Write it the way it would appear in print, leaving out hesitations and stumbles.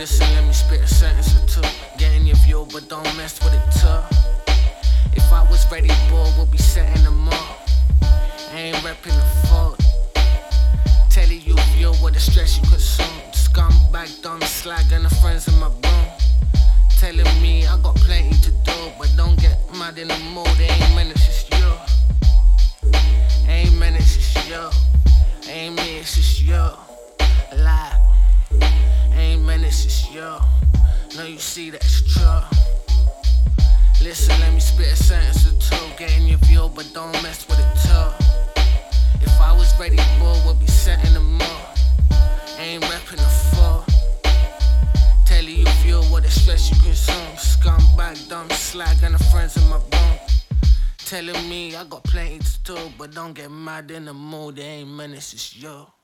Listen, let me spit a sentence or two. Getting your view, but don't mess with it too. If I was ready, boy, we'll be setting them up. I ain't repping the fault. Telling you view what the stress you consume. Scumbag, dumb slag, and the friends in my room. Telling me I got plenty to do, but don't get mad in the mood. They ain't meant it's just you. Ain't meant it's just you. Ain't me, it's just you. Lie. Ain't meant it's just you. No, you see that's true. Listen, let me spit a sentence or two. Getting your view, but don't mess with it too. If I was ready, boy, we'll be setting them up. Ain't repping the full. Telling you feel what the stress you consume. Scumbag, dumb slag, and the friends in my room. Telling me I got plenty to do, but don't get mad in the mood. They ain't meant it's just you.